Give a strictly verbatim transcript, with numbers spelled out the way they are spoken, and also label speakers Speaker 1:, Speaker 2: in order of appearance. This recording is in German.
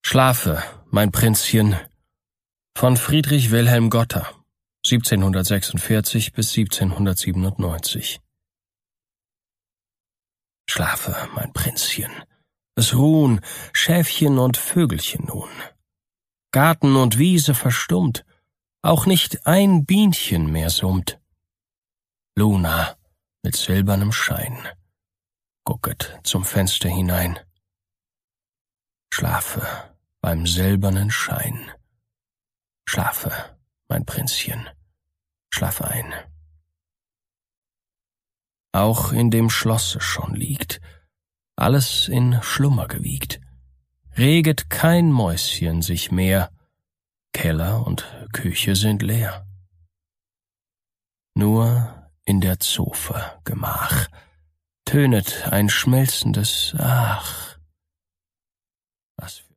Speaker 1: Schlafe, mein Prinzchen, von Friedrich Wilhelm Gotter, siebzehnhundertsechsundvierzig bis siebzehnhundertsiebenundneunzig. Schlafe, mein Prinzchen, es ruhen Schäfchen und Vögelchen nun. Garten und Wiese verstummt, auch nicht ein Bienchen mehr summt. Luna mit silbernem Schein gucket zum Fenster hinein. Schlafe beim silbernen Schein. Schlafe, mein Prinzchen, schlafe ein. Auch in dem Schlosse schon liegt alles in Schlummer gewiegt, reget kein Mäuschen sich mehr, Keller und Küche sind leer. Nur in der Zofe Gemach tönet ein schmelzendes Ach. Was